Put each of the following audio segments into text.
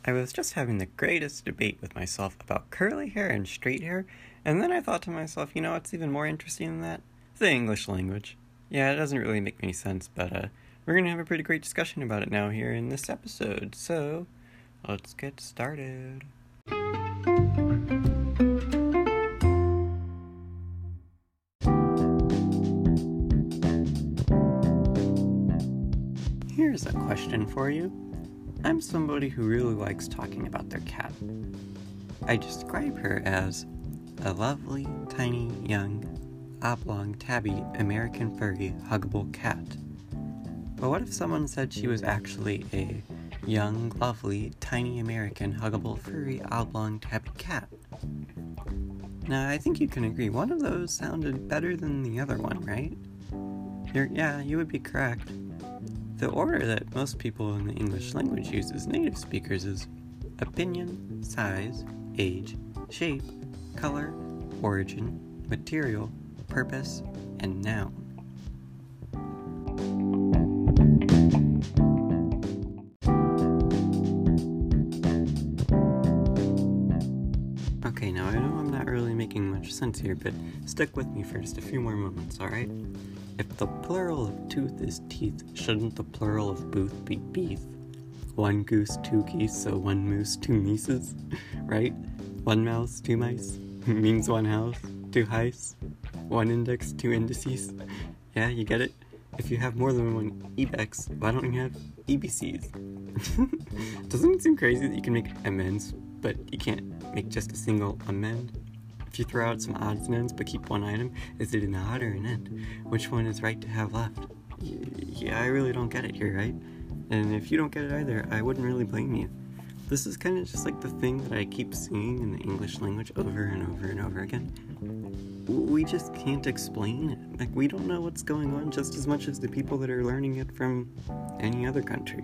I was just having the greatest debate with myself about curly hair and straight hair, and then I thought to myself, you know what's even more interesting than that? The English language. Yeah, it doesn't really make any sense, but we're gonna have a pretty great discussion about it now here in this episode, so let's get started. Here's a question for you. I'm somebody who really likes talking about their cat. I describe her as a lovely, tiny, young, oblong, tabby, American furry, huggable cat. But what if someone said she was actually a young, lovely, tiny, American, huggable, furry, oblong, tabby cat? Now, I think you can agree one of those sounded better than the other one, right? You would be correct. The order that most people in the English language use as native speakers is opinion, size, age, shape, color, origin, material, purpose, and noun. Okay, now I know I'm not really making much sense here, but stick with me for just a few more moments, alright? If the plural of tooth is teeth, shouldn't the plural of booth be beef? One goose, two geese, so one moose, two nieces, right? One mouse, two mice, means one house, two heists, one index, two indices. Yeah, you get it? If you have more than one EBEX, why don't you have EBCs? Doesn't it seem crazy that you can make amends, but you can't make just a single amend? If you throw out some odds and ends but keep one item, is it an odd or an end? Which one is right to have left? Yeah, I really don't get it here, right? And if you don't get it either, I wouldn't really blame you. This is kind of just like the thing that I keep seeing in the English language over and over and over again. We just can't explain it. Like, we don't know what's going on just as much as the people that are learning it from any other country.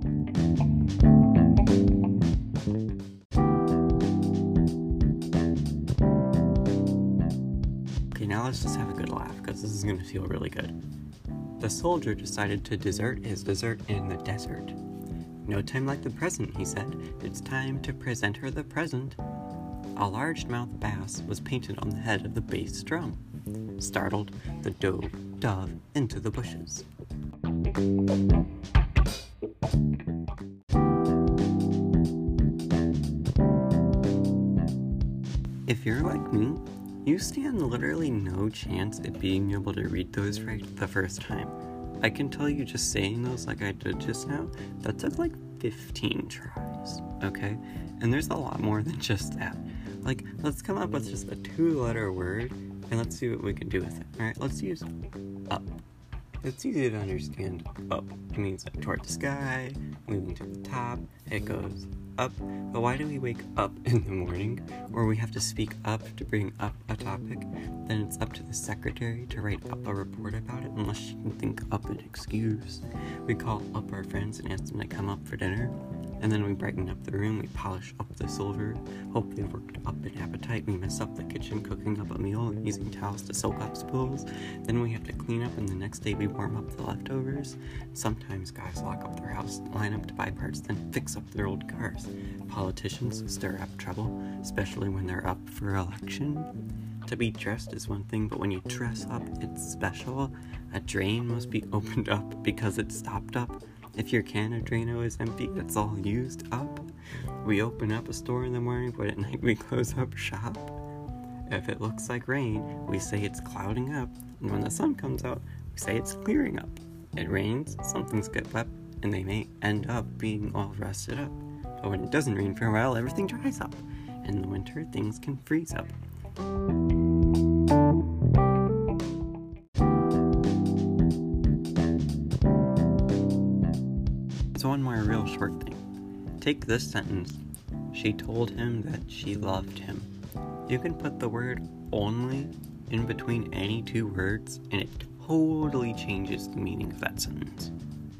Now let's just have a good laugh, because this is going to feel really good. The soldier decided to desert his dessert in the desert. No time like the present, he said. It's time to present her the present. A large-mouthed bass was painted on the head of the bass drum. Startled, the dove into the bushes. If you're like me, you stand literally no chance at being able to read those right the first time. I can tell you just saying those like I did just now, that took like 15 tries, okay? And there's a lot more than just that. Like, let's come up with just a 2-letter word, and let's see what we can do with it, alright? Let's use up. It's easy to understand up. It means like toward the sky, moving to the top, it goes up. But why do we wake up in the morning, or we have to speak up to bring up a topic? Then it's up to the secretary to write up a report about it, unless she can think up an excuse. We call up our friends and ask them to come up for dinner. And then we brighten up the room, we polish up the silver, hope they've worked up an appetite, we mess up the kitchen, cooking up a meal, using towels to soak up spills. Then we have to clean up, and the next day we warm up the leftovers. Sometimes guys lock up their house, line up to buy parts, then fix up their old cars. Politicians stir up trouble, especially when they're up for election. To be dressed is one thing, but when you dress up, it's special. A drain must be opened up because it's stopped up. If your can of Drano is empty, it's all used up. We open up a store in the morning, but at night we close up shop. If it looks like rain, we say it's clouding up. And when the sun comes out, we say it's clearing up. It rains, some things get wet, and they may end up being all rusted up. But when it doesn't rain for a while, everything dries up. In the winter, things can freeze up. So one more real short thing. Take this sentence. She told him that she loved him. You can put the word only in between any two words, and it totally changes the meaning of that sentence.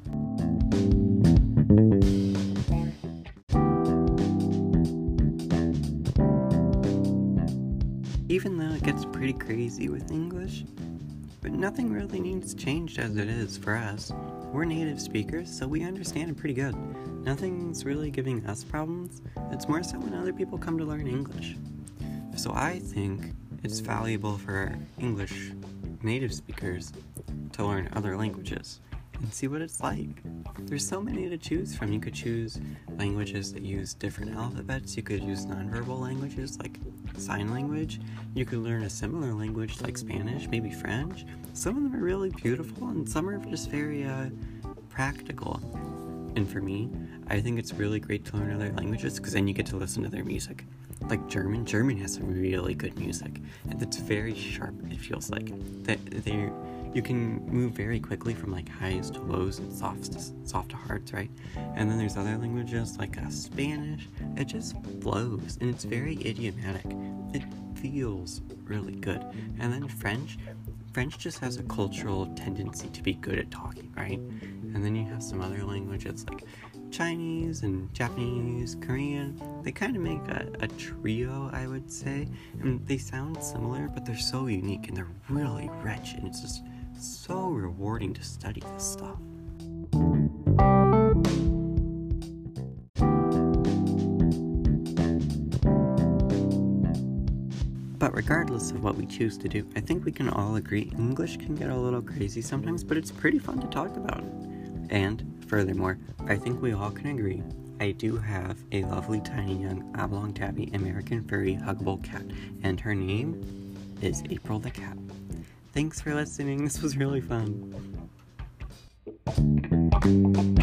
Even though it gets pretty crazy with English, but nothing really needs changed as it is for us. we're native speakers, so we understand it pretty good. Nothing's really giving us problems. It's more so when other people come to learn English. So I think it's valuable for English native speakers to learn other languages and see what it's like. There's so many to choose from. You could choose languages that use different alphabets. You could use nonverbal languages like sign language. You could learn a similar language like Spanish, maybe French. Some of them are really beautiful and some are just very practical. And for me, I think it's really great to learn other languages because then you get to listen to their music. Like German has some really good music, and it's very sharp. It feels like that you can move very quickly from like highs to lows and soft to hards, right? And then there's other languages like Spanish. It just flows, and it's very idiomatic. It feels really good. And then French just has a cultural tendency to be good at talking, right? And then you have some other languages like Chinese and Japanese, Korean. They kind of make a trio, I would say. And they sound similar, but they're so unique and they're really rich, and it's just so rewarding to study this stuff. But regardless of what we choose to do, I think we can all agree English can get a little crazy sometimes, but it's pretty fun to talk about. And furthermore, I think we all can agree I do have a lovely tiny young oblong tabby American furry huggable cat, and her name is April the cat. Thanks for listening. This was really fun.